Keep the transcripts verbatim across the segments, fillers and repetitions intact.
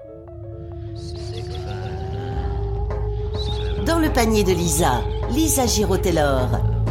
Dans le panier de Lisa, Lisa Giraud-Taylor.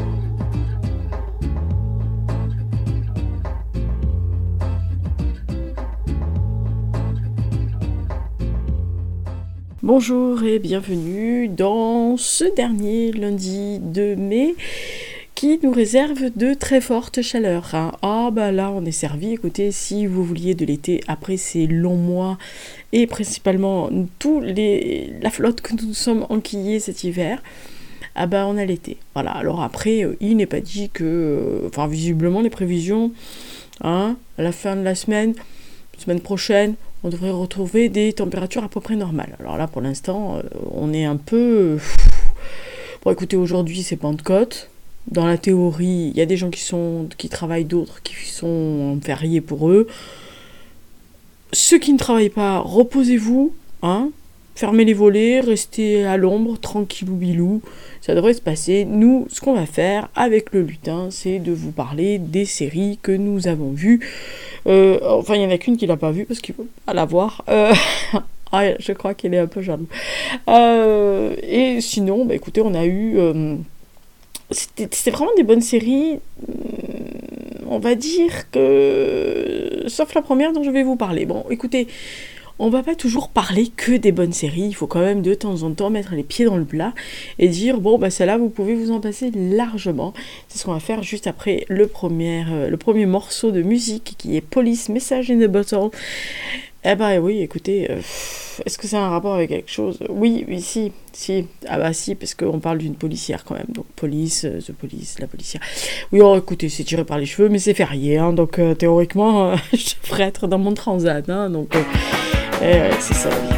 Bonjour et bienvenue dans ce dernier lundi de mai qui nous réserve de très fortes chaleurs. Hein. Ah bah là on est servi, écoutez, si vous vouliez de l'été après ces longs mois et principalement tous les la flotte que nous sommes enquillés cet hiver, ah bah on a l'été. Voilà, alors après euh, il n'est pas dit que, euh, enfin visiblement les prévisions, hein, à la fin de la semaine, semaine prochaine, on devrait retrouver des températures à peu près normales. Alors là pour l'instant euh, on est un peu... Bon écoutez, aujourd'hui c'est Pentecôte. Dans la théorie, il y a des gens qui sont qui travaillent, d'autres qui sont fériés pour eux. Ceux qui ne travaillent pas, reposez-vous, hein, fermez les volets, restez à l'ombre, tranquillou bilou, ça devrait se passer. Nous, ce qu'on va faire avec le lutin, c'est de vous parler des séries que nous avons vues. Euh, enfin, il n'y en a qu'une qui l'a pas vue parce qu'il ne veut pas la voir. Euh... ah, je crois qu'il est un peu jaloux. Euh... Et sinon, bah, écoutez, on a eu... Euh... C'était, c'était vraiment des bonnes séries, on va dire que... Sauf la première dont je vais vous parler. Bon, écoutez, on va pas toujours parler que des bonnes séries, il faut quand même de temps en temps mettre les pieds dans le plat et dire, bon, bah celle-là, vous pouvez vous en passer largement. C'est ce qu'on va faire juste après le premier, euh, le premier morceau de musique qui est Police Message in a Bottle. Eh bah oui, écoutez, euh, est-ce que c'est un rapport avec quelque chose ? Oui, oui, si, si. Ah bah si, parce qu'on parle d'une policière quand même. Donc police, euh, the police, la policière. Oui, oh, écoutez, c'est tiré par les cheveux, mais c'est férié, hein, donc euh, théoriquement, euh, je devrais être dans mon transat, hein, donc euh, eh, ouais, c'est ça la vie.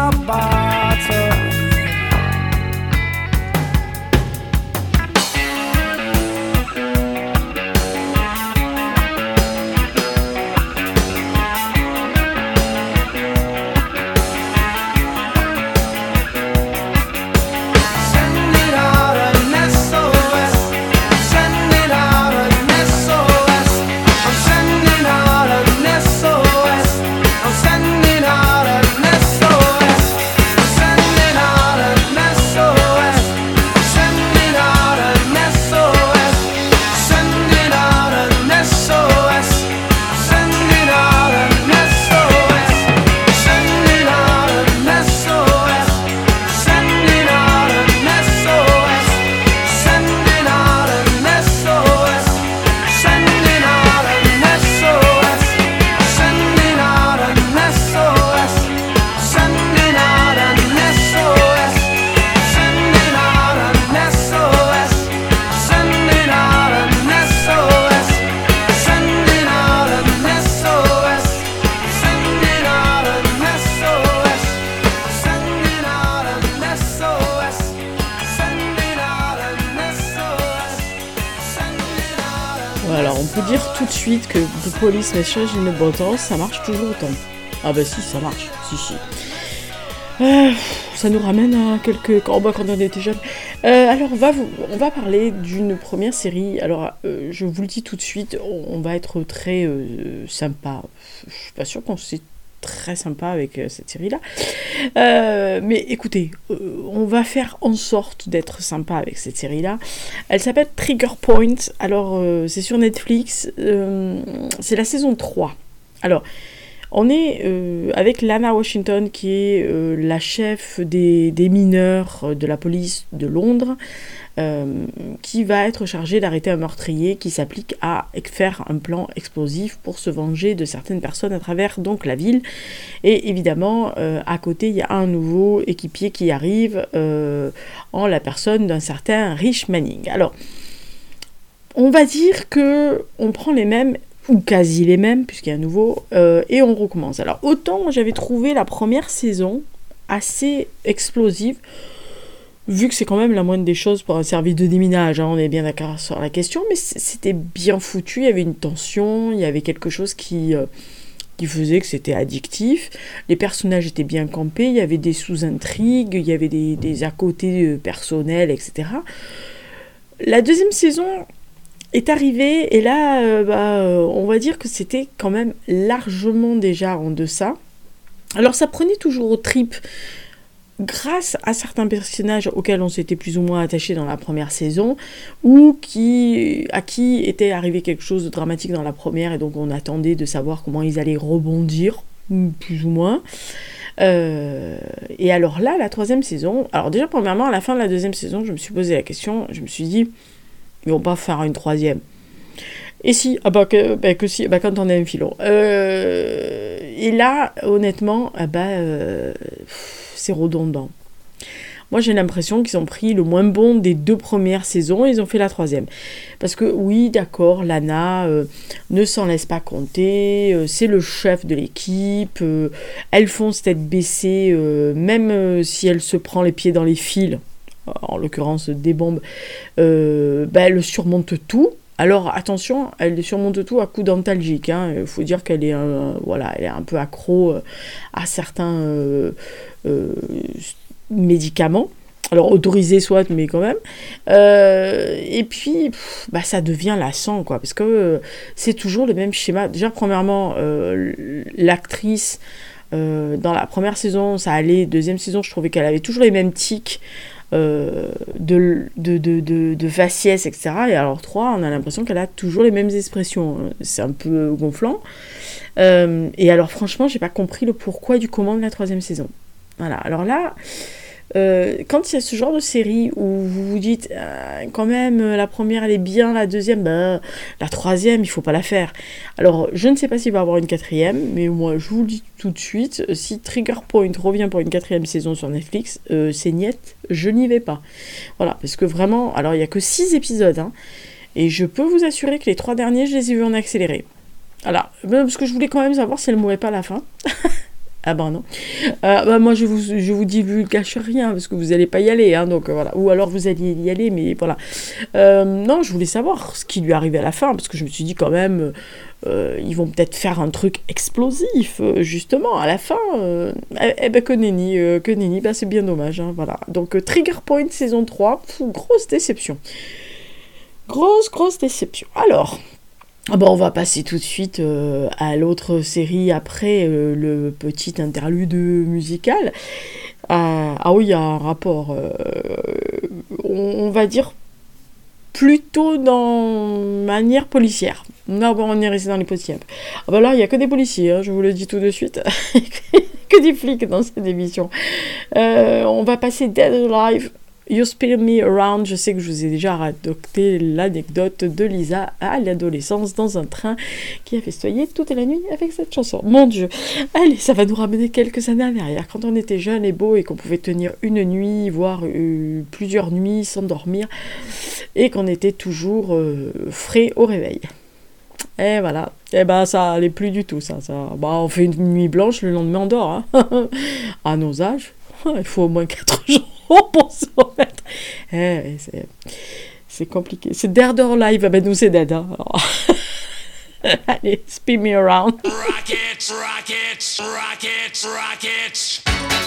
a bottle. Alors on peut dire tout de suite que The Police Message in a Bottle, ça marche toujours autant. Ah bah si, ça marche, si si. Euh, ça nous ramène à quelques... Oh bah quand on était jeunes. Euh, alors on va, vous... on va parler d'une première série. Alors euh, je vous le dis tout de suite, on, on va être très euh, sympa. Je suis pas sûre qu'on s'est très sympa avec euh, cette série-là. Euh, mais écoutez, euh, on va faire en sorte d'être sympa avec cette série-là. Elle s'appelle Trigger Point. Alors, euh, c'est sur Netflix. Euh, c'est la saison trois. Alors, on est euh, avec Lana Washington, qui est euh, la chef des, des mineurs de la police de Londres, euh, qui va être chargée d'arrêter un meurtrier qui s'applique à faire un plan explosif pour se venger de certaines personnes à travers donc la ville. Et évidemment, euh, à côté, il y a un nouveau équipier qui arrive euh, en la personne d'un certain Rich Manning. Alors, on va dire que on prend les mêmes ou quasi les mêmes, puisqu'il y a un nouveau, euh, et on recommence. Alors, autant j'avais trouvé la première saison assez explosive, vu que c'est quand même la moindre des choses pour un service de déminage, hein, on est bien d'accord sur la question, mais c'était bien foutu, il y avait une tension, il y avait quelque chose qui, euh, qui faisait que c'était addictif, les personnages étaient bien campés, il y avait des sous-intrigues, il y avait des, des à-côtés personnels, et cetera. La deuxième saison est arrivée, et là, euh, bah, euh, on va dire que c'était quand même largement déjà en deçà. Alors ça prenait toujours aux tripes, grâce à certains personnages auxquels on s'était plus ou moins attaché dans la première saison, ou qui, à qui était arrivé quelque chose de dramatique dans la première, et donc on attendait de savoir comment ils allaient rebondir, plus ou moins. Euh, et alors là, la troisième saison, alors déjà premièrement, à la fin de la deuxième saison, je me suis posé la question, je me suis dit, ils vont pas faire une troisième. Et si, ah bah que, bah que si, bah quand on a un filon. Euh, et là, honnêtement, ah bah, euh, c'est redondant. Moi, j'ai l'impression qu'ils ont pris le moins bon des deux premières saisons et ils ont fait la troisième. Parce que oui, d'accord, Lana euh, ne s'en laisse pas compter, euh, c'est le chef de l'équipe, euh, elle fonce tête baissée, euh, même euh, si elle se prend les pieds dans les fils, en l'occurrence des bombes, euh, bah, elle surmonte tout. Alors attention, elle surmonte tout à coups d'antalgique. Hein. Il faut dire qu'elle est, un, voilà, elle est un peu accro à certains euh, euh, médicaments. Alors autorisés soit, mais quand même. Euh, et puis, pff, bah, ça devient lassant, quoi, parce que euh, c'est toujours le même schéma. Déjà, premièrement, euh, l'actrice, euh, dans la première saison, ça allait. Deuxième saison, je trouvais qu'elle avait toujours les mêmes tics. Euh, de, de, de, de, de faciès, et cetera. Et alors trois, on a l'impression qu'elle a toujours les mêmes expressions. C'est un peu gonflant. Euh, et alors franchement, j'ai pas compris le pourquoi du comment de la troisième saison. Voilà. Alors là, euh, quand il y a ce genre de série où vous vous dites euh, quand même la première elle est bien, la deuxième, bah, la troisième il faut pas la faire. Alors je ne sais pas s'il va y avoir une quatrième, mais moi je vous le dis tout de suite, si Trigger Point revient pour une quatrième saison sur Netflix, euh, c'est niet, je n'y vais pas. Voilà, parce que vraiment, alors il y a que six épisodes, hein, et je peux vous assurer que les trois derniers je les ai vus en accéléré. Voilà, parce que je voulais quand même savoir si elle mourait pas à la fin. Ah ben non. Euh, bah moi je vous, je vous divulgage rien parce que vous n'allez pas y aller, hein, donc euh, voilà. Ou alors vous alliez y aller, mais voilà. Euh, non, je voulais savoir ce qui lui arrivait à la fin parce que je me suis dit quand même, euh, ils vont peut-être faire un truc explosif euh, justement à la fin. Euh, eh, eh ben que nenni, euh, que nenni, bah c'est bien dommage, hein, voilà. Donc euh, Trigger Point saison trois, pff, grosse déception. Grosse, grosse déception. Alors. Ah bah on va passer tout de suite euh, à l'autre série après euh, le petit interlude musical. Euh, ah oui, il y a un rapport, euh, on, on va dire plutôt dans manière policière. Non, bon, on est resté dans les policiers. Ah bah là, il n'y a que des policiers, hein, je vous le dis tout de suite. Que des flics dans cette émission. Euh, on va passer Dead Alive. You Spin Me Around, je sais que je vous ai déjà raconté l'anecdote de Lisa à l'adolescence dans un train qui a festoyé toute la nuit avec cette chanson. Mon Dieu, allez, ça va nous ramener quelques années en arrière, quand on était jeune et beau et qu'on pouvait tenir une nuit, voire euh, plusieurs nuits sans dormir et qu'on était toujours euh, frais au réveil. Et voilà, et ben ça allait plus du tout, ça. ça. Bah, on fait une nuit blanche, le lendemain on dort. Hein. À nos âges, il faut au moins quatre jours. Pour se remettre. Eh, c'est, c'est compliqué. C'est Dead or Alive. Ah ben nous c'est Dead. Hein. Allez, spin me around. Rockets, rockets, rockets, rockets.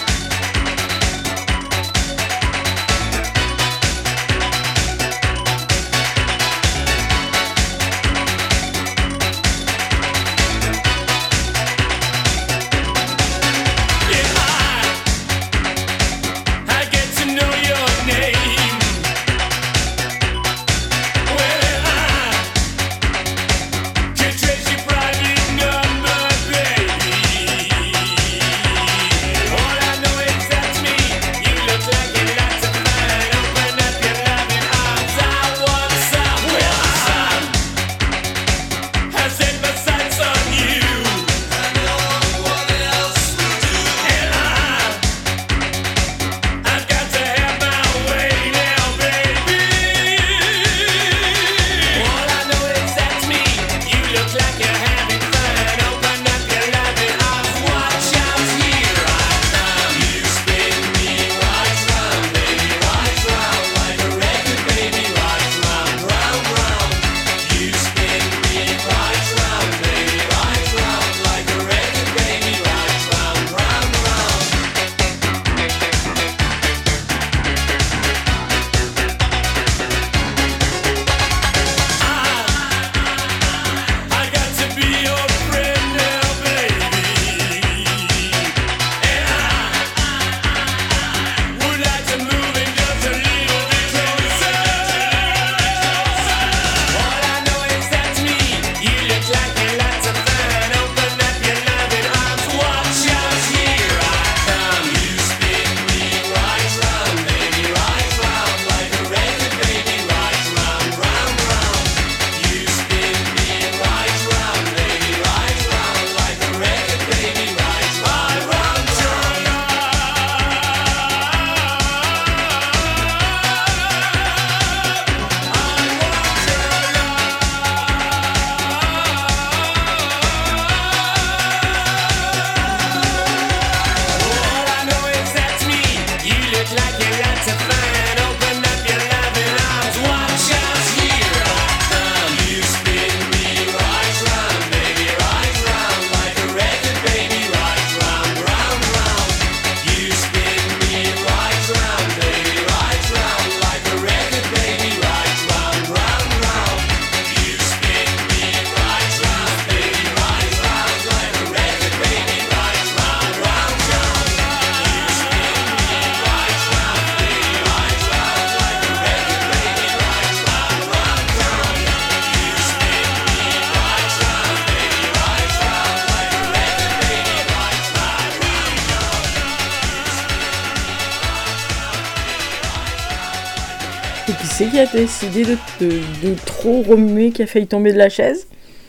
Et qui c'est qui a décidé de, de, de trop remuer, qui a failli tomber de la chaise?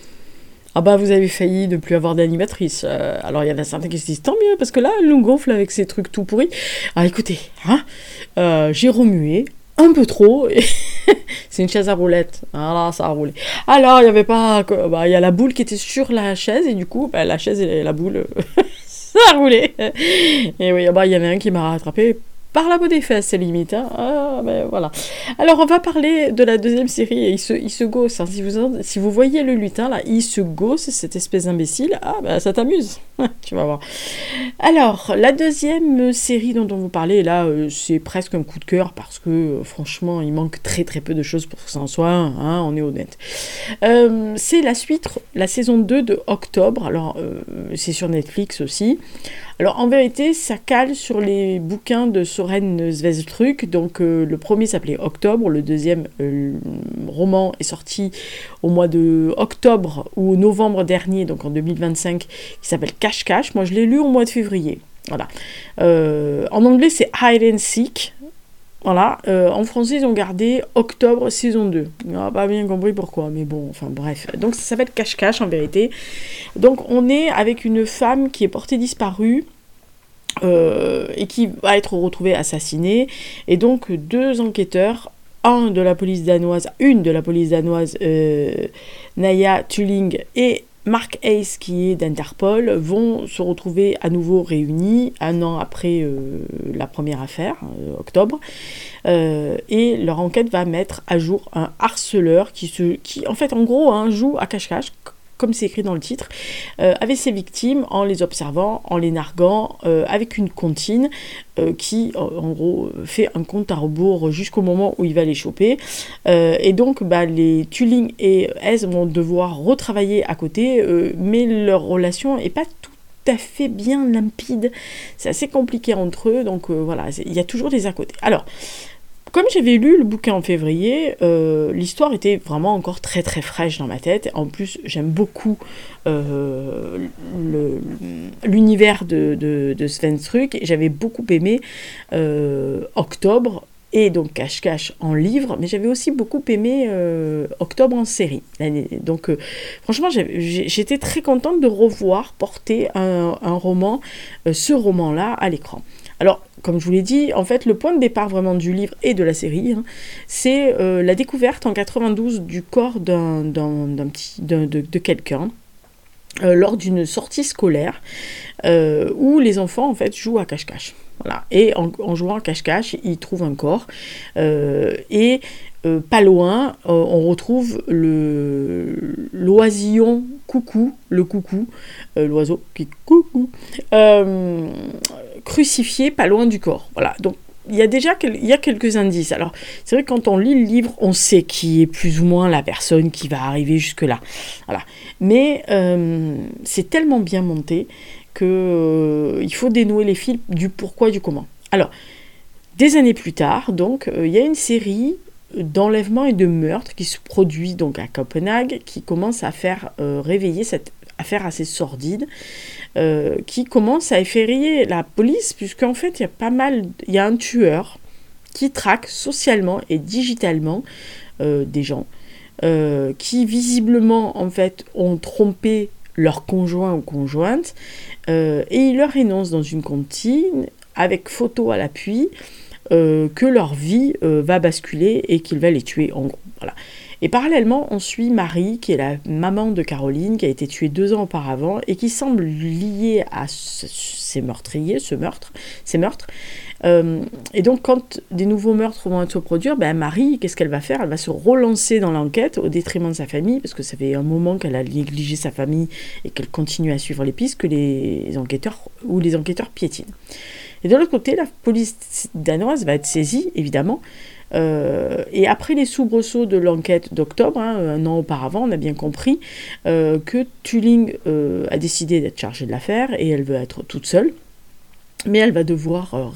Ah bah vous avez failli ne plus avoir d'animatrice. Euh, alors il y en a certains qui se disent tant mieux, parce que là, elle nous gonfle avec ces trucs tout pourris. Ah écoutez, hein, euh, j'ai remué un peu trop. Et c'est une chaise à roulettes. Voilà, ça a roulé. Alors il y avait pas... Bah, il y a la boule qui était sur la chaise, et du coup, bah, la chaise et la boule... ça a roulé. Et oui, bah, il y en a un qui m'a rattrapé par la peau des fesses, c'est limite. Hein. Ah, ben voilà. Alors, on va parler de la deuxième série. Il se, il se gosse. Hein. Si, vous, si vous voyez le lutin, là, il se gosse, cette espèce d'imbécile. Ah, ben ça t'amuse. Tu vas voir. Alors, la deuxième série dont on vous parlait, là, euh, c'est presque un coup de cœur parce que, euh, franchement, il manque très très peu de choses pour que ça en soit un. Hein, on est honnête. Euh, c'est la suite, la saison deux de Octobre. Alors, euh, c'est sur Netflix aussi. Alors en vérité, ça cale sur les bouquins de Søren Svendstrup. Donc euh, le premier s'appelait Octobre, le deuxième euh, roman est sorti au mois de octobre ou novembre dernier, donc en deux mille vingt-cinq, qui s'appelle Cache-Cache. Moi je l'ai lu au mois de février. Voilà. Euh, en anglais c'est Hide and Seek. Voilà, euh, en français ils ont gardé Octobre saison deux. On n'a pas bien compris pourquoi, mais bon, enfin bref. Donc ça s'appelle Cache-Cache en vérité. Donc on est avec une femme qui est portée disparue euh, et qui va être retrouvée assassinée. Et donc deux enquêteurs, un de la police danoise, une de la police danoise, euh, Naya Tulling et Mark Hayes qui est d'Interpol, vont se retrouver à nouveau réunis un an après euh, la première affaire, euh, octobre, euh, et leur enquête va mettre à jour un harceleur qui, se, qui en fait en gros hein, joue à cache-cache, comme c'est écrit dans le titre, euh, avec ses victimes en les observant, en les narguant, euh, avec une comptine euh, qui, en gros, fait un compte à rebours jusqu'au moment où il va les choper. Euh, et donc, bah, les Tulling et Hayes vont devoir retravailler à côté, euh, mais leur relation n'est pas tout à fait bien limpide. C'est assez compliqué entre eux, donc euh, voilà, il y a toujours des à côté. Alors, comme j'avais lu le bouquin en février, euh, l'histoire était vraiment encore très très fraîche dans ma tête. En plus, j'aime beaucoup euh, le, l'univers de, de, de Svendstrup. J'avais beaucoup aimé euh, Octobre et donc Cache-Cache en livre, mais j'avais aussi beaucoup aimé euh, Octobre en série. Donc euh, franchement, j'étais très contente de revoir porter un, un roman, euh, ce roman-là à l'écran. Alors, comme je vous l'ai dit, en fait, le point de départ vraiment du livre et de la série, hein, c'est euh, la découverte en quatre-vingt-douze du corps d'un, d'un, d'un petit, d'un, de, de quelqu'un euh, lors d'une sortie scolaire euh, où les enfants, en fait, jouent à cache-cache. Voilà. Et en, en jouant à cache-cache, ils trouvent un corps euh, et euh, pas loin, euh, on retrouve le, l'oisillon coucou, le coucou, euh, l'oiseau qui coucou, euh, crucifié pas loin du corps. Voilà, donc il y a déjà il y a quelques indices. Alors, c'est vrai que quand on lit le livre, on sait qui est plus ou moins la personne qui va arriver jusque-là. Voilà. Mais euh, c'est tellement bien monté qu'il euh, faut dénouer les fils du pourquoi, du comment. Alors, des années plus tard, donc, il euh, y a une série d'enlèvements et de meurtres qui se produit donc à Copenhague, qui commence à faire euh, réveiller cette affaire assez sordide, euh, qui commence à effrayer la police, puisqu'en fait, il y a pas mal, il y a un tueur qui traque socialement et digitalement euh, des gens, euh, qui visiblement, en fait, ont trompé leur conjoint ou conjointe, euh, et il leur énonce dans une comptine, avec photo à l'appui, euh, que leur vie euh, va basculer et qu'il va les tuer, en gros. Voilà. Et parallèlement, on suit Marie, qui est la maman de Caroline, qui a été tuée deux ans auparavant, et qui semble liée à ce, ces meurtriers, ce meurtre, ces meurtres. Euh, et donc, quand des nouveaux meurtres vont se produire, ben Marie, qu'est-ce qu'elle va faire ? Elle va se relancer dans l'enquête au détriment de sa famille, parce que ça fait un moment qu'elle a négligé sa famille et qu'elle continue à suivre les pistes que les enquêteurs ou les enquêteurs piétinent. Et de l'autre côté, la police danoise va être saisie, évidemment. Euh, et après les soubresauts de l'enquête d'octobre, hein, un an auparavant, on a bien compris euh, que Tulling euh, a décidé d'être chargée de l'affaire et elle veut être toute seule. Mais elle va devoir euh,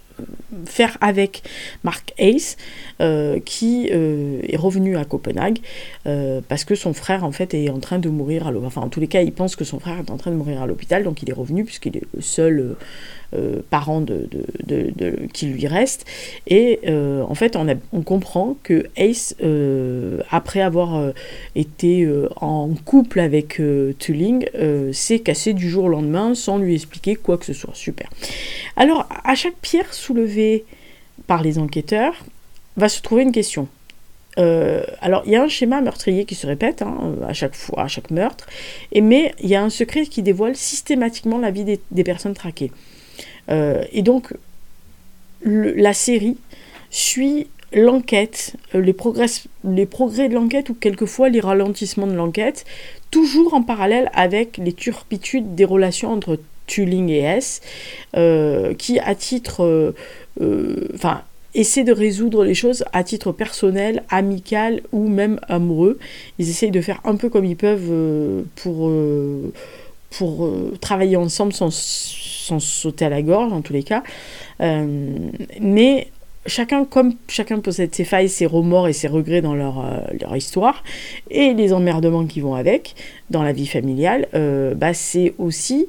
faire avec Mark Hayes, euh, qui euh, est revenu à Copenhague euh, parce que son frère en fait est en train de mourir à l'hôpital. Enfin, en tous les cas, il pense que son frère est en train de mourir à l'hôpital, donc il est revenu puisqu'il est le seul euh, euh, parent de, de, de, de, qui lui reste. Et euh, en fait, on, a, on comprend que Hayes, euh, après avoir euh, été euh, en couple avec euh, Tulling, euh, s'est cassé du jour au lendemain sans lui expliquer quoi que ce soit. Super. Alors, à chaque pierre soulevée par les enquêteurs, va se trouver une question. Euh, alors, il y a un schéma meurtrier qui se répète hein, à chaque fois, à chaque meurtre, et, mais il y a un secret qui dévoile systématiquement la vie des, des personnes traquées. Euh, et donc, le, la série suit l'enquête, les progrès, les progrès de l'enquête ou quelquefois les ralentissements de l'enquête, toujours en parallèle avec les turpitudes des relations entre Tulling et S, euh, qui à titre... Euh, euh, enfin, essaient de résoudre les choses à titre personnel, amical ou même amoureux. Ils essayent de faire un peu comme ils peuvent euh, pour, euh, pour euh, travailler ensemble sans, sans sauter à la gorge, en tous les cas. Euh, mais chacun, comme chacun possède ses failles, ses remords et ses regrets dans leur, euh, leur histoire, et les emmerdements qui vont avec, dans la vie familiale, euh, bah, c'est aussi...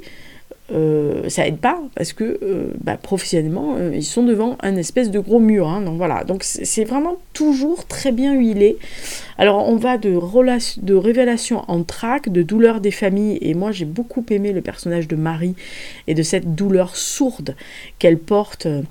Euh, ça aide pas parce que euh, bah, professionnellement euh, ils sont devant un espèce de gros mur hein, donc voilà, donc c'est, c'est vraiment toujours très bien huilé. Alors on va de, relation, de révélation en traque, de douleur des familles, et moi j'ai beaucoup aimé le personnage de Marie et de cette douleur sourde qu'elle porte euh,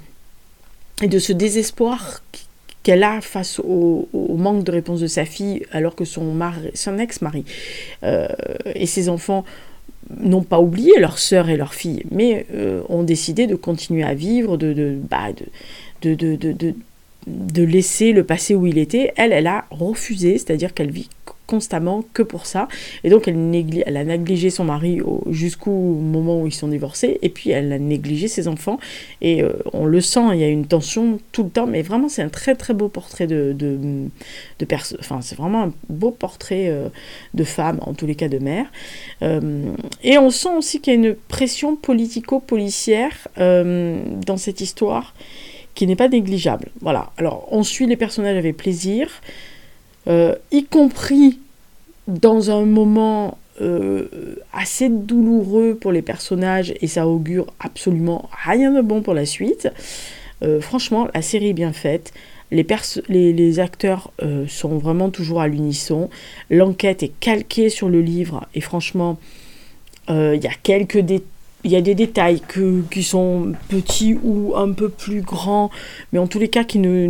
et de ce désespoir qu'elle a face au, au manque de réponse de sa fille alors que son, mari, son ex-mari euh, et ses enfants n'ont pas oublié leur sœur et leur fille, mais euh, ont décidé de continuer à vivre, de, de, bah, de, de, de, de, de laisser le passé où il était. Elle, elle a refusé, c'est-à-dire qu'elle vit constamment que pour ça, et donc elle, négli- elle a négligé son mari au, jusqu'au moment où ils sont divorcés, et puis elle a négligé ses enfants, et euh, on le sent, il y a une tension tout le temps, mais vraiment c'est un très très beau portrait de, de, de perso- enfin c'est vraiment un beau portrait euh, de femme, en tous les cas de mère, euh, et on sent aussi qu'il y a une pression politico-policière euh, dans cette histoire, qui n'est pas négligeable. Voilà, alors on suit les personnages avec plaisir, Euh, y compris dans un moment euh, assez douloureux pour les personnages, et ça augure absolument rien de bon pour la suite. Euh, franchement, la série est bien faite, les, perso- les, les acteurs euh, sont vraiment toujours à l'unisson, l'enquête est calquée sur le livre, et franchement, il euh, y a quelques détails. Il y a des détails que, qui sont petits ou un peu plus grands, mais en tous les cas qui ne,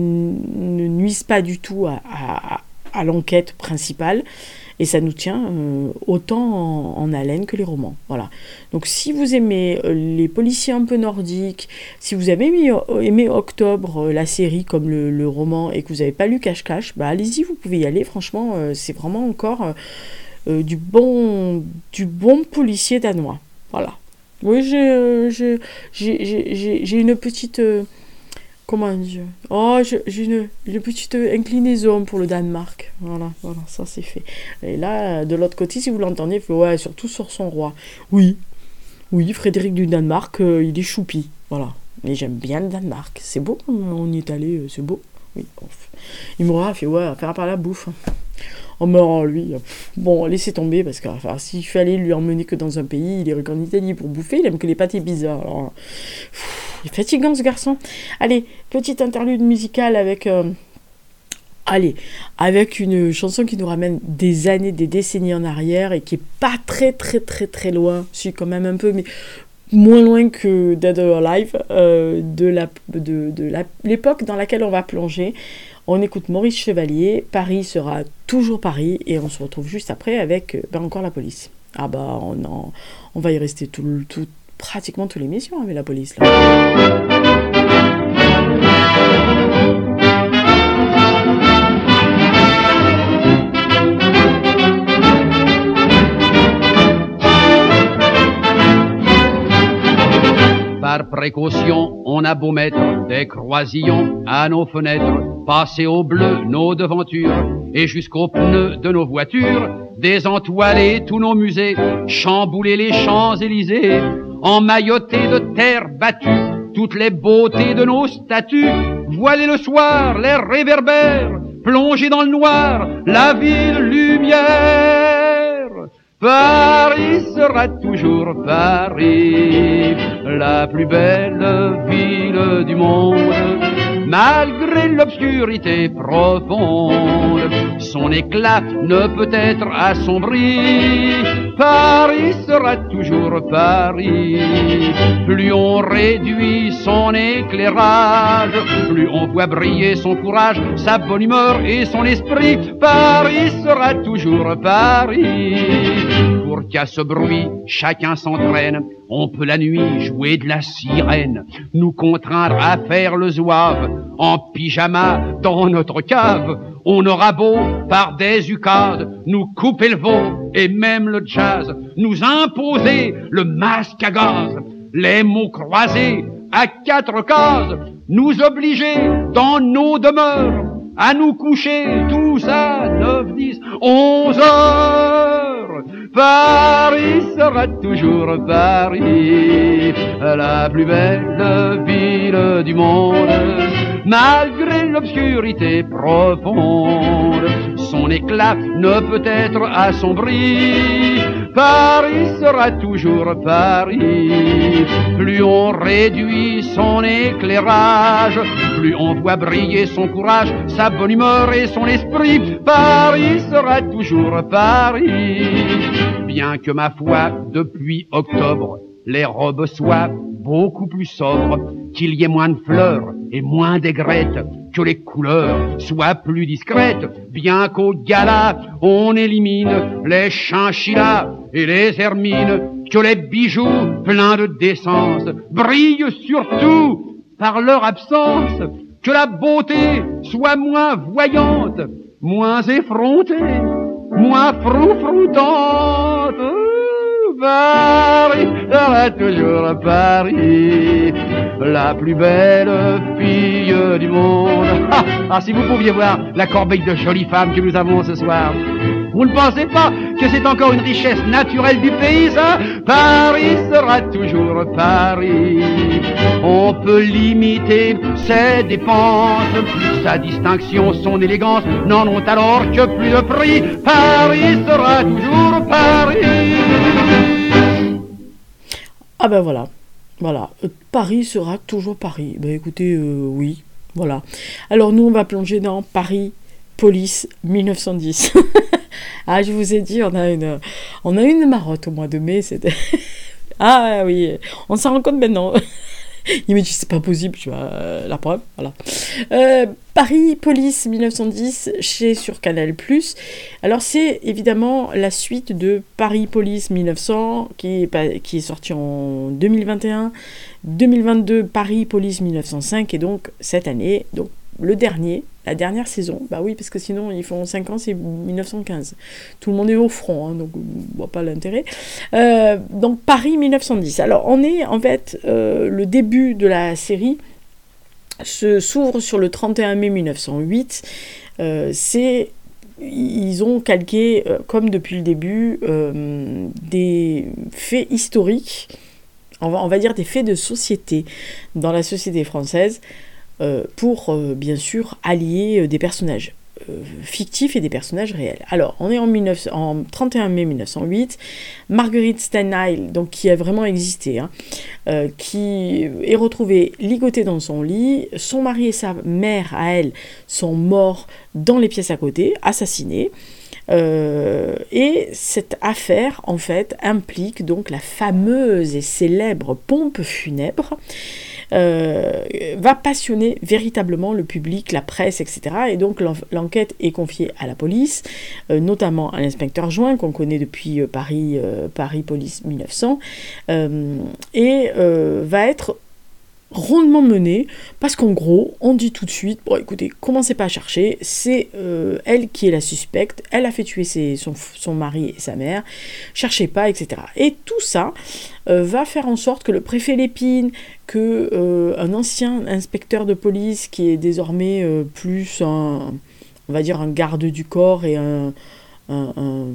ne nuisent pas du tout à, à, à l'enquête principale. Et ça nous tient euh, autant en, en haleine que les romans. Voilà. Donc si vous aimez euh, les policiers un peu nordiques, si vous avez aimé, aimé Octobre, euh, la série comme le, le roman, et que vous n'avez pas lu Cache-Cache, bah allez-y, vous pouvez y aller. Franchement, euh, c'est vraiment encore euh, euh, du, bon, du bon policier danois. Voilà. Oui, j'ai, j'ai, j'ai, j'ai, j'ai une petite... Euh, comment dire Oh, j'ai, j'ai une, une petite inclinaison pour le Danemark. Voilà, voilà, ça c'est fait. Et là, de l'autre côté, si vous l'entendez, il fait, ouais, surtout sur son roi. Oui, oui, Frédéric du Danemark, euh, il est choupi. Voilà. Mais j'aime bien le Danemark. C'est beau, on y est allé, euh, c'est beau. Oui, bon. Il m'aura fait, ouais, faire par la bouffe. Oh, mais lui, bon, laissez tomber, parce que enfin, s'il fallait lui emmener que dans un pays, il irait qu'en Italie pour bouffer, il aime que les pâtés bizarres. Alors, pff, il est fatigant ce garçon. Allez, petite interlude musicale avec, euh, allez, avec une chanson qui nous ramène des années, des décennies en arrière, et qui est pas très très très très loin, si quand même un peu, mais moins loin que Dead or Alive, euh, de, la, de, de la, l'époque dans laquelle on va plonger. On écoute Maurice Chevalier, Paris sera toujours Paris, et on se retrouve juste après avec ben, encore la police. Ah bah on, en, on va y rester tout, tout, pratiquement toute l'émission avec la police là. Par précaution, on a beau mettre des croisillons à nos fenêtres, passer au bleu nos devantures et jusqu'aux pneus de nos voitures, désentoiler tous nos musées, chambouler les Champs-Élysées, emmailloter de terre battue toutes les beautés de nos statues, voiler le soir les réverbères, plonger dans le noir la ville lumière. Paris sera toujours Paris, la plus belle ville du monde. malgré l'obscurité profonde. Son éclat ne peut être assombri, Paris sera toujours Paris. Plus on réduit son éclairage, plus on voit briller son courage, sa bonne humeur et son esprit, Paris sera toujours Paris. Pour qu'à ce bruit chacun s'entraîne, on peut la nuit jouer de la sirène, nous contraindre à faire le zouave en pyjama dans notre cave. On aura beau, par des ukades, nous couper le veau et même le jazz, nous imposer le masque à gaz, les mots croisés à quatre cases, nous obliger dans nos demeures à nous coucher tous à neuf, dix, onze heures. Paris sera toujours Paris, la plus belle ville du monde, malgré l'obscurité profonde. Son éclat ne peut être assombri, Paris sera toujours Paris. Plus on réduit son éclairage, plus on voit briller son courage, sa bonne humeur et son esprit, Paris sera toujours Paris. Bien que ma foi, depuis octobre, les robes soient beaucoup plus sobres, qu'il y ait moins de fleurs et moins d'aigrettes, que les couleurs soient plus discrètes, bien qu'au gala on élimine les chinchillas et les hermines, que les bijoux pleins de décence brillent surtout par leur absence, que la beauté soit moins voyante, moins effrontée, moins froufroutante. Paris sera toujours Paris, la plus belle fille du monde. Ah, ah, si vous pouviez voir la corbeille de jolies femmes que nous avons ce soir. Vous ne pensez pas que c'est encore une richesse naturelle du pays, ça? Paris sera toujours Paris. On peut limiter ses dépenses, sa distinction, son élégance n'en ont alors que plus de prix. Paris sera toujours Paris. Ah ben voilà, voilà, euh, Paris sera toujours Paris. Ben écoutez, euh, oui, voilà. Alors nous on va plonger dans Paris Police mille neuf cent dix. Ah, je vous ai dit, on a une, on a une marotte au mois de mai, c'était... Ah oui, on s'en rend compte maintenant. Il me dit, c'est pas possible, tu vois, euh, la preuve, voilà. Euh, Paris Police mille neuf cent dix, chez sur Canal plus. Alors, c'est évidemment la suite de Paris Police mille neuf cents, qui est, qui est sorti en deux mille vingt et un. deux mille vingt-deux, Paris Police mille neuf cent cinq, et donc, cette année, donc, le dernier, la dernière saison, bah oui, parce que sinon, ils font cinq ans, c'est mille neuf cent quinze. Tout le monde est au front, hein, donc on voit pas l'intérêt. Euh, donc, Paris mille neuf cent dix. Alors, on est, en fait, euh, le début de la série se, s'ouvre sur le trente et un mai mille neuf cent huit. Euh, c'est... Ils ont calqué, euh, comme depuis le début, euh, des faits historiques, on va, on va dire des faits de société dans la société française, Euh, pour, euh, bien sûr, allier euh, des personnages euh, fictifs et des personnages réels. Alors, on est en, mille neuf cents, en trente et un mai mille neuf cent huit, Marguerite Stenheil, donc qui a vraiment existé, hein, euh, qui est retrouvée ligotée dans son lit, son mari et sa mère, à elle, sont morts dans les pièces à côté, assassinés. Euh, et cette affaire, en fait, implique donc la fameuse et célèbre pompe funèbre, euh, va passionner véritablement le public, la presse, et cetera. Et donc l'enquête est confiée à la police, euh, notamment à l'inspecteur Join, qu'on connaît depuis euh, Paris, euh, Paris Police mille neuf cents, euh, et euh, va être rondement menée, parce qu'en gros, on dit tout de suite, bon écoutez, commencez pas à chercher, c'est euh, elle qui est la suspecte, elle a fait tuer ses, son, son mari et sa mère, cherchez pas, et cetera. Et tout ça euh, va faire en sorte que le préfet Lépine, que euh, un ancien inspecteur de police, qui est désormais euh, plus un, on va dire un garde du corps et un, un, un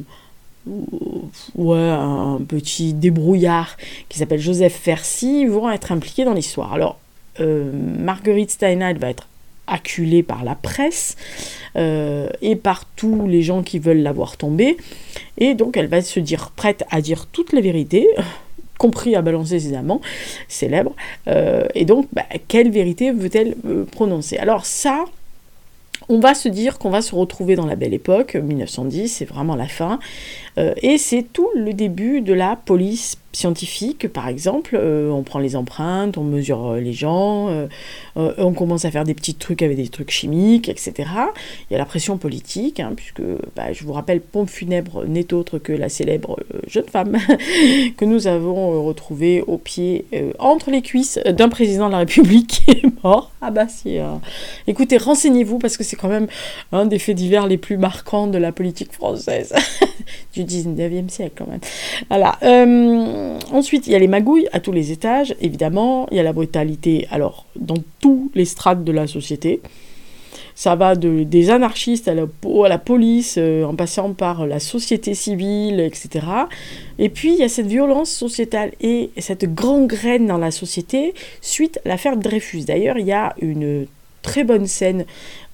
ouais, un petit débrouillard qui s'appelle Joseph Fercy, vont être impliqués dans l'histoire. Alors, euh, Marguerite Stenheil va être acculée par la presse euh, et par tous les gens qui veulent la voir tomber, et donc elle va se dire prête à dire toutes les vérités, compris à balancer ses amants célèbres. Euh, et donc, bah, quelle vérité veut-elle euh, prononcer ? Alors ça, on va se dire qu'on va se retrouver dans la Belle Époque, mille neuf cent dix, c'est vraiment la fin, euh, et c'est tout le début de la police scientifique, par exemple. Euh, on prend les empreintes, on mesure les gens, euh, euh, on commence à faire des petits trucs avec des trucs chimiques, et cetera. Il y a la pression politique, hein, puisque, bah, je vous rappelle, Pompe funèbre n'est autre que la célèbre euh, jeune femme que nous avons euh, retrouvée au pied, euh, entre les cuisses d'un président de la République qui est mort. Ah bah si, euh... écoutez, renseignez-vous, parce que c'est quand même un des faits divers les plus marquants de la politique française du dix-neuvième siècle quand même. Voilà. Euh, ensuite, il y a les magouilles à tous les étages, évidemment. Il y a la brutalité, alors, dans tous les strates de la société. Ça va de, des anarchistes à la, à la police, euh, en passant par la société civile, et cetera. Et puis, il y a cette violence sociétale et cette gangrène dans la société suite à l'affaire Dreyfus. D'ailleurs, il y a une très bonne scène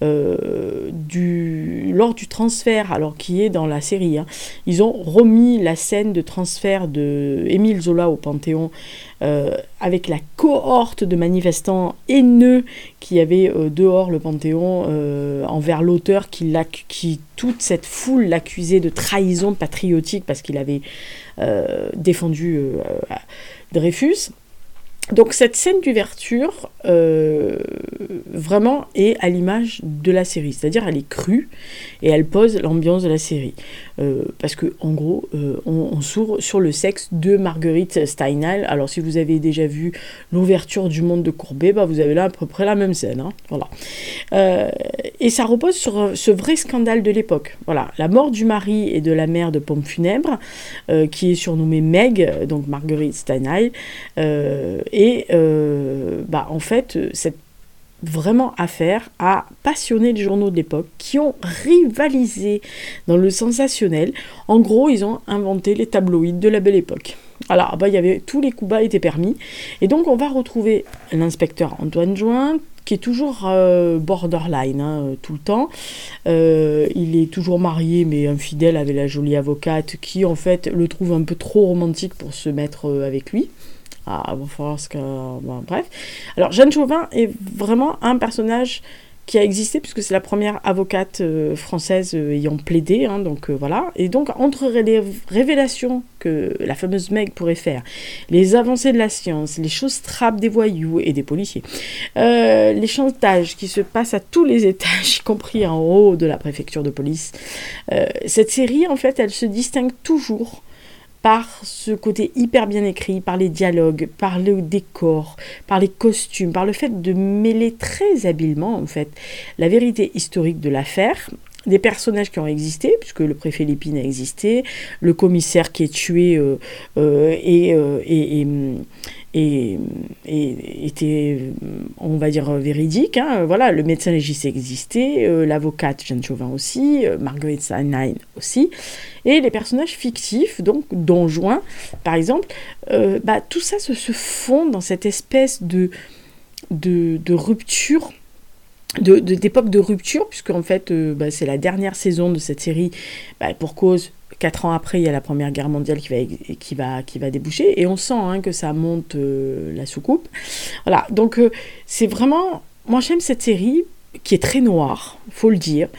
euh, du, lors du transfert, alors qui est dans la série. Hein. Ils ont remis la scène de transfert de Émile Zola au Panthéon euh, avec la cohorte de manifestants haineux qui avait euh, dehors le Panthéon euh, envers l'auteur qui, qui, toute cette foule l'accusait de trahison patriotique parce qu'il avait euh, défendu euh, Dreyfus. Donc cette scène d'ouverture, euh, vraiment, est à l'image de la série. C'est-à-dire, elle est crue et elle pose l'ambiance de la série. Euh, parce que, en gros, euh, on, on s'ouvre sur le sexe de Marguerite Steinheil. Alors, si vous avez déjà vu l'ouverture du Monde de Courbet, bah, vous avez là à peu près la même scène. Hein, voilà. Euh, et ça repose sur ce vrai scandale de l'époque. Voilà, la mort du mari et de la mère de Pompe funèbre, euh, qui est surnommée Meg, donc Marguerite Steinheil. Euh, et euh, bah, en fait, cette vraiment affaire a passionné les journaux de l'époque qui ont rivalisé dans le sensationnel. En gros, ils ont inventé les tabloïds de la Belle Époque. Alors, bah, il y avait, tous les coups bas étaient permis. Et donc, on va retrouver l'inspecteur Antoine Join, qui est toujours euh, borderline, hein, tout le temps. Euh, il est toujours marié, mais infidèle avec la jolie avocate, qui, en fait, le trouve un peu trop romantique pour se mettre euh, avec lui. Ah, bon, parce que... Bon, bref. Alors, Jeanne Chauvin est vraiment un personnage qui a existé, puisque c'est la première avocate euh, française euh, ayant plaidé, hein, donc euh, voilà. Et donc, entre les révélations que la fameuse Meg pourrait faire, les avancées de la science, les choses trappes des voyous et des policiers, euh, les chantages qui se passent à tous les étages, y compris en haut de la préfecture de police, euh, cette série, en fait, elle se distingue toujours par ce côté hyper bien écrit, par les dialogues, par le décor, par les costumes, par le fait de mêler très habilement, en fait, la vérité historique de l'affaire, des personnages qui ont existé, puisque le préfet Lépine a existé, le commissaire qui est tué euh, euh, et, euh, et, et, et, et était, on va dire, véridique. Hein, voilà, le médecin légiste existait, euh, l'avocate Jeanne Chauvin aussi, euh, Marguerite Steinheil aussi, et les personnages fictifs, donc Don Juan, par exemple, euh, bah, tout ça se, se fond dans cette espèce de, de, de rupture, de, de, d'époque de rupture, puisque en fait, euh, bah, c'est la dernière saison de cette série, bah, pour cause... Quatre ans après, il y a la Première Guerre mondiale qui va, qui va, qui va déboucher, et on sent hein, que ça monte euh, la soucoupe. Voilà, donc euh, c'est vraiment... Moi, j'aime cette série, qui est très noire, il faut le dire,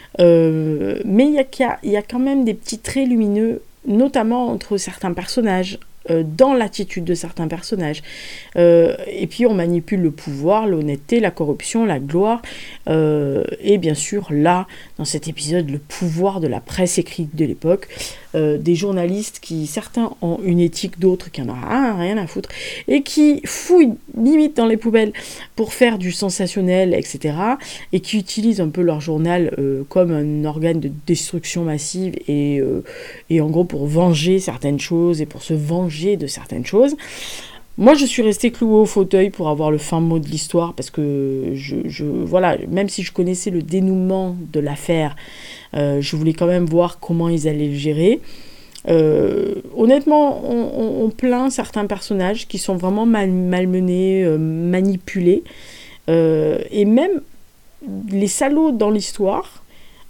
euh, mais il y a, y a quand même des petits traits lumineux, notamment entre certains personnages, euh, dans l'attitude de certains personnages. Euh, et puis, on manipule le pouvoir, l'honnêteté, la corruption, la gloire, euh, et bien sûr, là, dans cet épisode, le pouvoir de la presse écrite de l'époque, euh, des journalistes qui, certains ont une éthique, d'autres qui en ont rien, rien à foutre, et qui fouillent limite dans les poubelles pour faire du sensationnel, et cetera, et qui utilisent un peu leur journal euh, comme un organe de destruction massive, et, euh, et en gros pour venger certaines choses, et pour se venger de certaines choses. Moi, je suis restée clouée au fauteuil pour avoir le fin mot de l'histoire, parce que, je, je, voilà, même si je connaissais le dénouement de l'affaire, euh, je voulais quand même voir comment ils allaient le gérer. Euh, honnêtement, on, on, on plaint certains personnages qui sont vraiment mal, malmenés, euh, manipulés, euh, et même les salauds dans l'histoire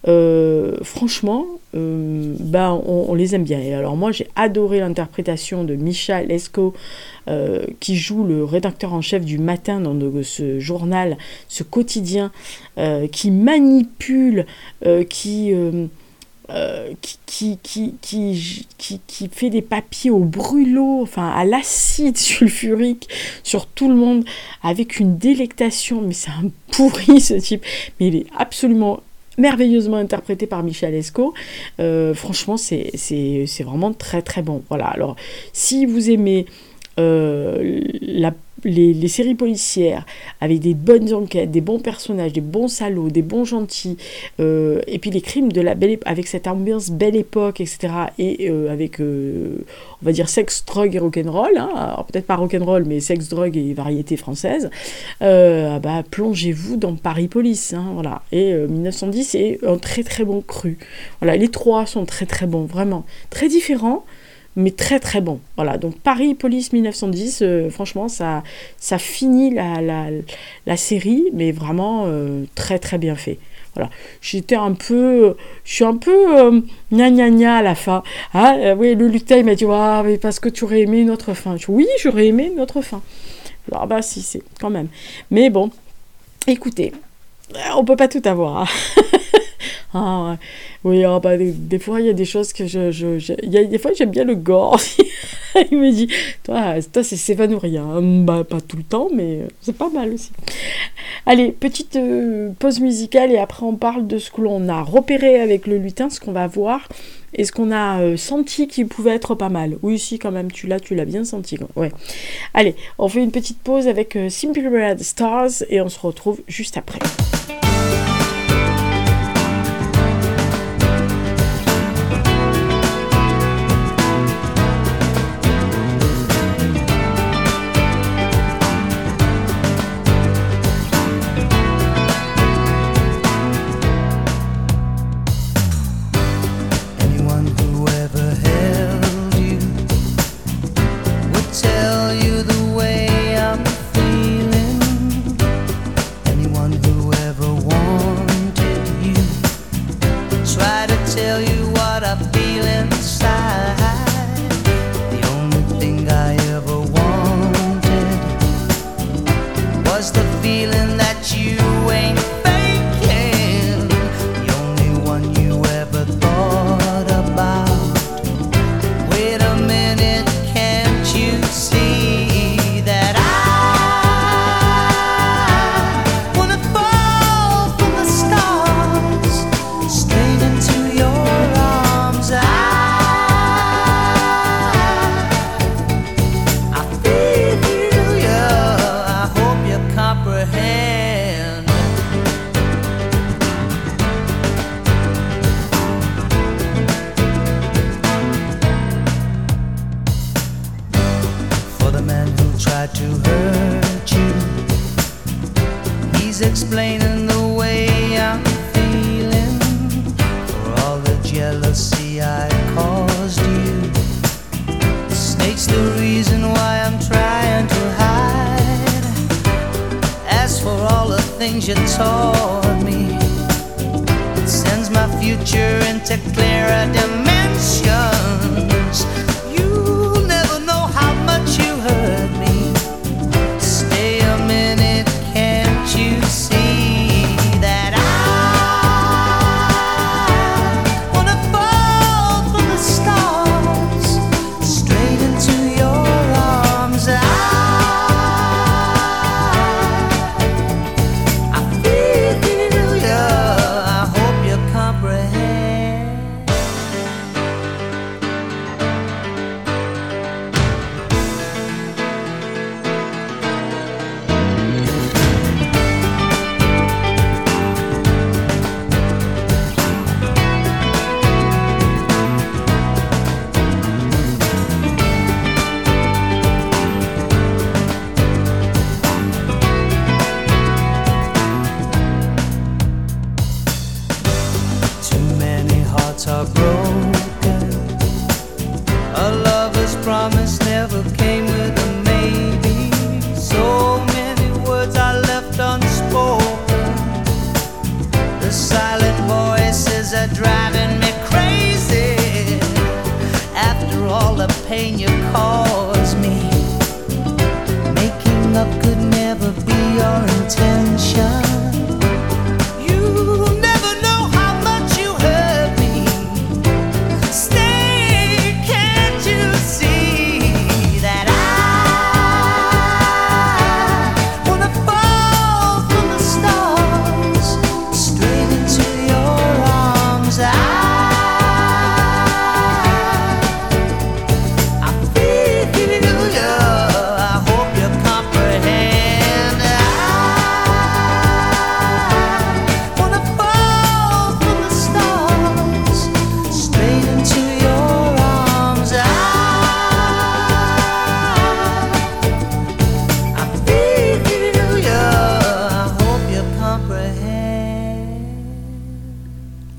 euh, franchement, euh, ben, on, on les aime bien. Et alors moi, j'ai adoré l'interprétation de Micha Lescaut, euh, qui joue le rédacteur en chef du Matin dans de, ce journal, ce quotidien, euh, qui manipule, euh, qui... Euh, Euh, qui, qui, qui, qui, qui, qui fait des papiers au brûlot, enfin à l'acide sulfurique sur tout le monde, avec une délectation, mais c'est un pourri ce type, mais il est absolument merveilleusement interprété par Micha Lescaut. Euh, franchement, c'est, c'est, c'est vraiment très très bon. Voilà, alors si vous aimez euh, la Les, les séries policières avec des bonnes enquêtes, des bons personnages, des bons salauds, des bons gentils, euh, et puis les crimes de la belle époque, avec cette ambiance belle époque, et cetera. Et euh, avec, euh, on va dire, sexe, drogue et rock'n'roll, hein, alors peut-être pas rock'n'roll, mais sexe, drogue et variété française, euh, bah, plongez-vous dans Paris Police. Hein, voilà. Et euh, mille neuf cent dix est un très très bon cru. Voilà, les trois sont très très bons, vraiment. Très différents, mais très très bon. Voilà, donc Paris Police mille neuf cent dix, euh, franchement, ça, ça finit la, la, la série, mais vraiment euh, très très bien fait. Voilà, j'étais un peu, je suis un peu euh, gna gna gna à la fin. Ah, euh, oui, le lutin, il m'a dit, ah, mais parce que tu aurais aimé une autre fin. Je dis, oui, j'aurais aimé une autre fin. Alors, bah si, c'est quand même. Mais bon, écoutez, on peut pas tout avoir. Hein. Ah ouais. Oui, oh, bah, des, des fois il y a des choses que je, je, je y a, des fois j'aime bien le gore. Il me dit, toi, toi c'est s'évanouir, hein. Bah, pas tout le temps, mais c'est pas mal aussi. Allez, petite euh, pause musicale et après on parle de ce que l'on a repéré avec le lutin, ce qu'on va voir et ce qu'on a euh, senti qui pouvait être pas mal. Oui, si quand même, tu l'as, tu l'as bien senti. Ouais. Allez, on fait une petite pause avec euh, Simple Red Stars et on se retrouve juste après.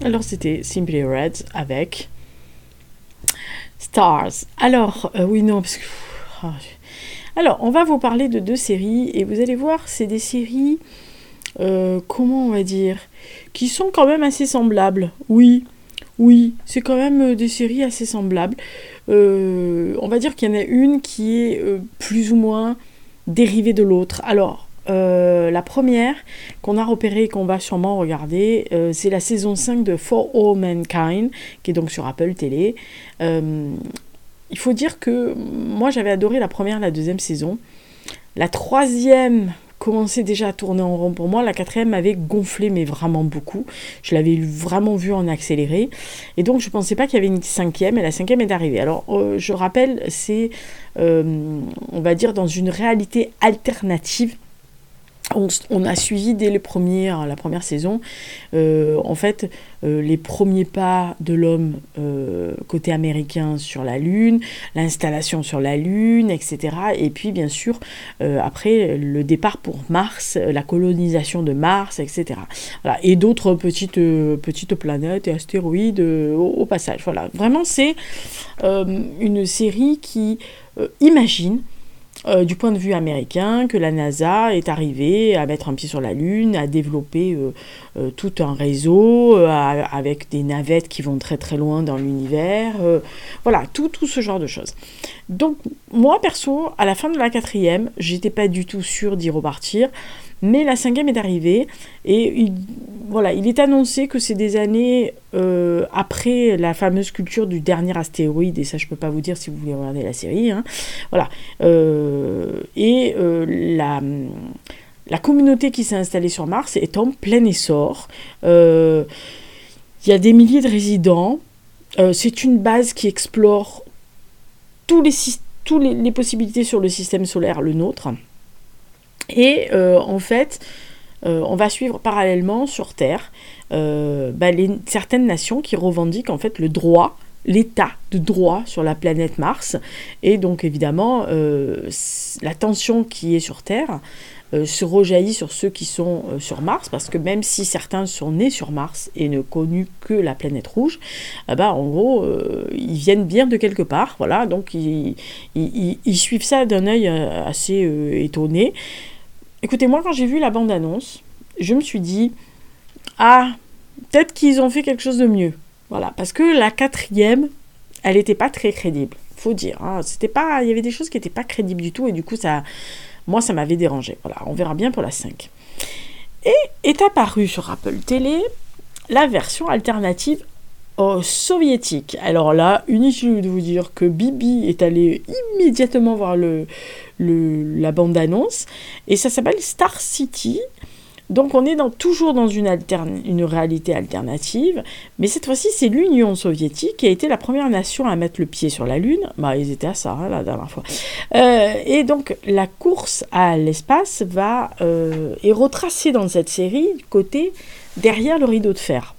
Alors c'était Simply Red avec Stars. Alors, euh, oui, non, parce que... Oh, alors, on va vous parler de deux séries, et vous allez voir, c'est des séries, euh, comment on va dire, qui sont quand même assez semblables. Oui, oui, c'est quand même des séries assez semblables. Euh, on va dire qu'il y en a une qui est euh, plus ou moins dérivée de l'autre. Alors, euh, la première qu'on a repérée et qu'on va sûrement regarder, euh, c'est la saison cinq de For All Mankind, qui est donc sur Apple Télé. Euh, il faut dire que moi j'avais adoré la première et la deuxième saison. La troisième commençait déjà à tourner en rond pour moi. La quatrième m'avait gonflé, mais vraiment beaucoup. Je l'avais vraiment vu en accéléré. Et donc je ne pensais pas qu'il y avait une cinquième, et la cinquième est arrivée. Alors euh, je rappelle, c'est, euh, on va dire, dans une réalité alternative. On, on a suivi dès les premières, la première saison, euh, en fait, euh, les premiers pas de l'homme euh, côté américain sur la Lune, l'installation sur la Lune, et cetera. Et puis, bien sûr, euh, après, le départ pour Mars, la colonisation de Mars, et cetera. Voilà. Et d'autres petites, euh, petites planètes et astéroïdes euh, au, au passage. Voilà. Vraiment, c'est euh, une série qui euh, imagine, Euh, du point de vue américain, que la NASA est arrivée à mettre un pied sur la Lune, à développer euh, euh, tout un réseau euh, à, avec des navettes qui vont très très loin dans l'univers, euh, voilà, tout, tout ce genre de choses. Donc moi perso, à la fin de la quatrième, j'étais pas du tout sûre d'y repartir, mais la cinquième est arrivée, et il, voilà, il est annoncé que c'est des années euh, après la fameuse culture du dernier astéroïde, et ça je peux pas vous dire si vous voulez regarder la série, hein. Voilà, euh, et euh, la, la communauté qui s'est installée sur Mars est en plein essor. Euh, il y a des milliers de résidents, euh, c'est une base qui explore tous les, tous les, les possibilités sur le système solaire, le nôtre. Et euh, en fait, euh, on va suivre parallèlement sur Terre euh, bah, les, certaines nations qui revendiquent en fait le droit, l'état de droit sur la planète Mars. Et donc évidemment, euh, la tension qui est sur Terre euh, se rejaillit sur ceux qui sont euh, sur Mars, parce que même si certains sont nés sur Mars et ne connus que la planète rouge, euh, bah, en gros, euh, ils viennent bien de quelque part. Voilà, donc ils, ils, ils suivent ça d'un œil assez euh, étonné. Écoutez, moi, quand j'ai vu la bande-annonce, je me suis dit, ah, peut-être qu'ils ont fait quelque chose de mieux. Voilà, parce que la quatrième, elle n'était pas très crédible, faut dire. Hein. C'était pas, il y avait des choses qui n'étaient pas crédibles du tout, et du coup, ça, moi, ça m'avait dérangé. Voilà, on verra bien pour la cinq. Et est apparue sur Apple Télé la version alternative Oh, soviétique. Alors là, inutile de vous dire que Bibi est allé immédiatement voir le, le, la bande-annonce, et ça s'appelle Star City. Donc on est dans, toujours dans une, alterne, une réalité alternative, mais cette fois-ci c'est l'Union soviétique qui a été la première nation à mettre le pied sur la Lune. Bah ils étaient à ça hein, la dernière fois. Euh, et donc la course à l'espace va euh, est retracée dans cette série du côté derrière le rideau de fer.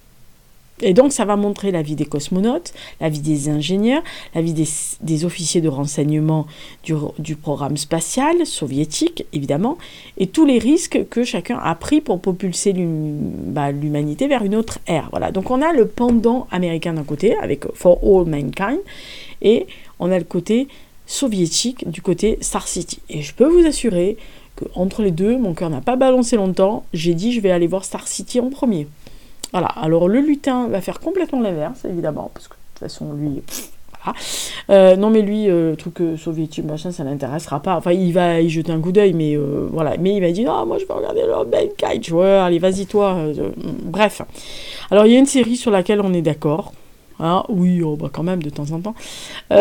Et donc, ça va montrer la vie des cosmonautes, la vie des ingénieurs, la vie des, des officiers de renseignement du, du programme spatial soviétique, évidemment, et tous les risques que chacun a pris pour propulser l'hum, bah, l'humanité vers une autre ère. Voilà. Donc, on a le pendant américain d'un côté, avec For All Mankind, et on a le côté soviétique du côté Star City. Et je peux vous assurer qu'entre les deux, mon cœur n'a pas balancé longtemps. J'ai dit, je vais aller voir Star City en premier. Voilà, alors le lutin va faire complètement l'inverse, évidemment, parce que de toute façon, lui, pff, voilà. Euh, non, mais lui, euh, truc euh, soviétique, machin, ça l'intéressera pas. Enfin, il va y jeter un coup d'œil, mais euh, voilà. Mais il m'a dit, non, moi, je vais regarder le Mankind. Je vois, allez, vas-y, toi. Euh, bref. Alors, il y a une série sur laquelle on est d'accord. Hein, oui, oh, bah, quand même, de temps en temps. Euh,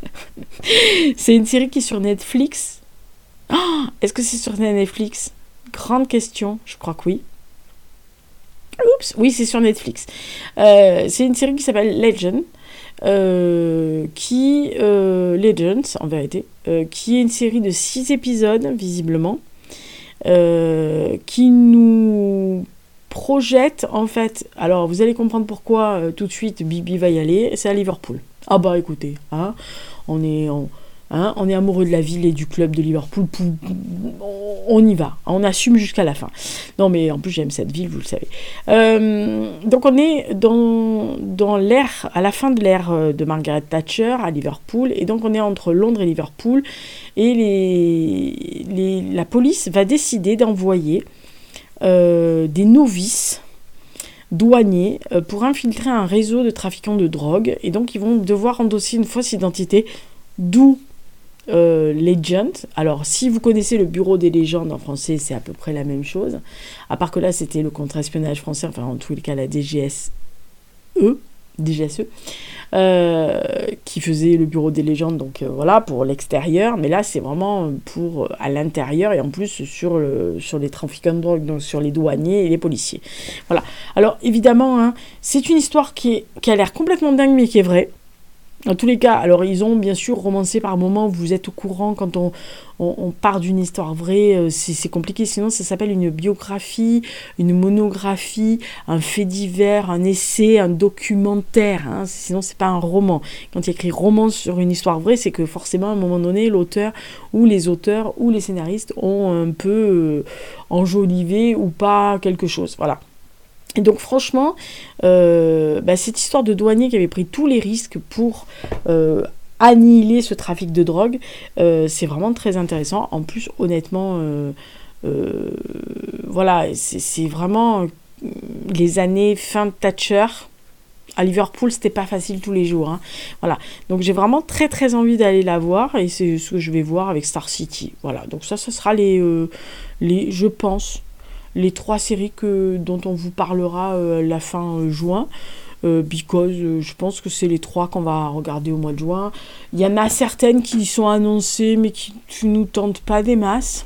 c'est une série qui est sur Netflix. Oh, est-ce que c'est sur Netflix ? Grande question, je crois que oui. Oups, oui, c'est sur Netflix. Euh, c'est une série qui s'appelle Legend, euh, qui euh, Legends en vérité, euh, qui est une série de six épisodes visiblement, euh, qui nous projette en fait. Alors vous allez comprendre pourquoi euh, tout de suite Bibi va y aller. C'est à Liverpool. Ah bah écoutez, hein, on est, on, Hein, on est amoureux de la ville et du club de Liverpool. On y va. On assume jusqu'à la fin. Non, mais en plus, j'aime cette ville, vous le savez. Euh, donc, on est dans, dans l'ère, à la fin de l'ère de Margaret Thatcher à Liverpool. Et donc, on est entre Londres et Liverpool. Et les, les, la police va décider d'envoyer euh, des novices douaniers euh, pour infiltrer un réseau de trafiquants de drogue. Et donc, ils vont devoir endosser une fausse identité, d'où Euh, Legend. Alors, si vous connaissez le bureau des légendes en français, c'est à peu près la même chose. À part que là, c'était le contre-espionnage français, enfin, en tous les cas, la D G S E, D G S E, euh, qui faisait le bureau des légendes, donc euh, voilà, pour l'extérieur. Mais là, c'est vraiment pour euh, à l'intérieur et en plus sur, le, sur les trafiquants de drogue, donc sur les douaniers et les policiers. Voilà. Alors, évidemment, hein, c'est une histoire qui, est, qui a l'air complètement dingue, mais qui est vraie. Dans tous les cas, alors ils ont bien sûr romancé par moments, vous êtes au courant quand on, on, on part d'une histoire vraie, euh, c'est, c'est compliqué, sinon ça s'appelle une biographie, une monographie, un fait divers, un essai, un documentaire, hein, sinon c'est pas un roman. Quand il y a écrit roman sur une histoire vraie, c'est que forcément à un moment donné, l'auteur ou les auteurs ou les scénaristes ont un peu euh, enjolivé ou pas quelque chose, voilà. Et donc franchement, euh, bah, cette histoire de douanier qui avait pris tous les risques pour euh, annihiler ce trafic de drogue, euh, c'est vraiment très intéressant. En plus, honnêtement, euh, euh, voilà, c'est, c'est vraiment les années fin de Thatcher. À Liverpool, c'était pas facile tous les jours. Hein. Voilà. Donc j'ai vraiment très très envie d'aller la voir et c'est ce que je vais voir avec Star City. Voilà. Donc ça, ce sera les, euh, les, je pense. les trois séries que, dont on vous parlera euh, la fin euh, juin, euh, because euh, je pense que c'est les trois qu'on va regarder au mois de juin. Il y en a certaines qui sont annoncées, mais qui ne nous tentent pas des masses.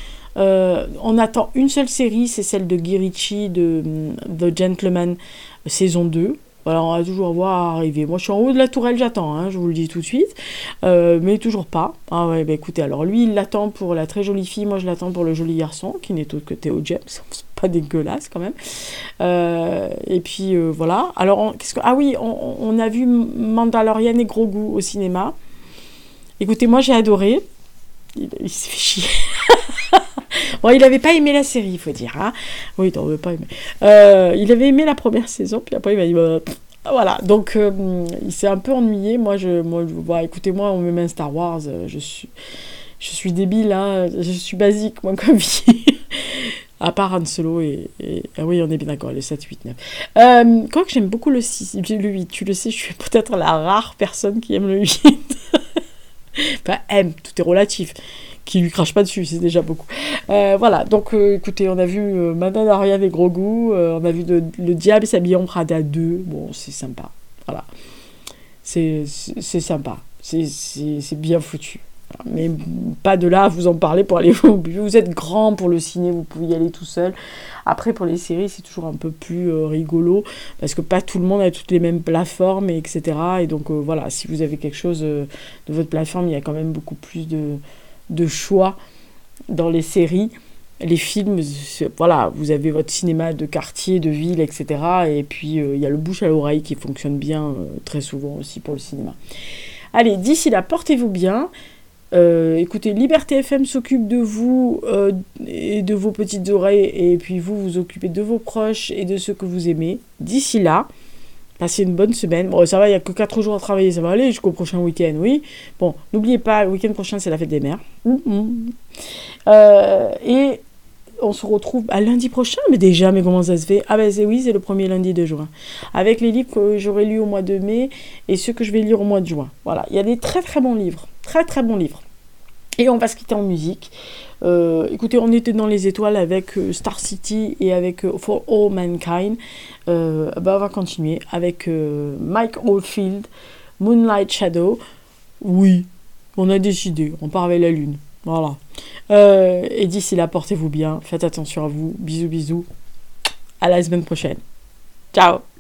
Euh, on attend une seule série, c'est celle de Guy Ritchie, de The Gentleman, saison deux. Alors, on va toujours voir arriver. Moi, je suis en haut de la tourelle, j'attends, hein, je vous le dis tout de suite. Euh, mais toujours pas. Ah ouais, bah écoutez, alors lui, il l'attend pour la très jolie fille, moi, je l'attends pour le joli garçon, qui n'est autre que Theo James. C'est pas dégueulasse, quand même. Euh, et puis, euh, voilà. Alors, on, qu'est-ce que... ah oui, on, on a vu Mandalorian et Grogu au cinéma. Écoutez, moi, j'ai adoré. Il, il s'est fait chier. Bon, il n'avait pas aimé la série, il faut dire. Hein. Oui, il n'avait pas aimé. Euh, il avait aimé la première saison, puis après, il m'a dit... Bah, voilà, donc euh, il s'est un peu ennuyé. Moi, je, moi, je, bah, écoutez-moi, on me met un Star Wars. Euh, je suis, je suis débile, hein, je suis basique, moi, comme vie. À part Han Solo et, et... Ah oui, on est bien d'accord, le sept, huit, neuf. Euh, quoi que j'aime beaucoup le six, le huit. Tu le sais, je suis peut-être la rare personne qui aime le huit. Enfin, aime, tout est relatif. Qui lui crache pas dessus, c'est déjà beaucoup. Euh, voilà, donc euh, écoutez, on a vu euh, Mandalorian et Grogu, euh, on a vu de, le diable s'habiller en Prada deux, bon, c'est sympa, voilà. C'est, c'est, c'est sympa, c'est, c'est, c'est bien foutu. Voilà. Mais pas de là à vous en parler pour aller au but. Vous êtes grand pour le ciné, vous pouvez y aller tout seul. Après, pour les séries, c'est toujours un peu plus euh, rigolo, parce que pas tout le monde a toutes les mêmes plateformes, et cetera. Et donc, euh, voilà, si vous avez quelque chose euh, de votre plateforme, il y a quand même beaucoup plus de... de choix dans les séries, les films, voilà, vous avez votre cinéma de quartier, de ville, et cetera. Et puis, il euh, y a le bouche à l'oreille qui fonctionne bien euh, très souvent aussi pour le cinéma. Allez, d'ici là, portez-vous bien. Euh, écoutez, Liberté F M s'occupe de vous euh, et de vos petites oreilles, et puis vous, vous occupez de vos proches et de ceux que vous aimez. D'ici là, passez une bonne semaine. Bon, ça va, il n'y a que quatre jours à travailler, ça va aller jusqu'au prochain week-end, oui. Bon, n'oubliez pas, le week-end prochain, c'est la fête des mères. Mmh, mmh. Euh, et on se retrouve à lundi prochain, mais déjà, mais comment ça se fait ? Ah ben c'est oui, c'est le premier lundi de juin. Avec les livres que j'aurai lus au mois de mai et ceux que je vais lire au mois de juin. Voilà, il y a des très très bons livres. Très très bons livres. Et on va se quitter en musique. Euh, écoutez, on était dans les étoiles avec euh, Star City et avec euh, For All Mankind. Euh, bah, on va continuer avec euh, Mike Oldfield, Moonlight Shadow. Oui, on a décidé, on part avec la lune. Voilà. Euh, et d'ici là, portez-vous bien, faites attention à vous. Bisous, bisous. À la semaine prochaine. Ciao.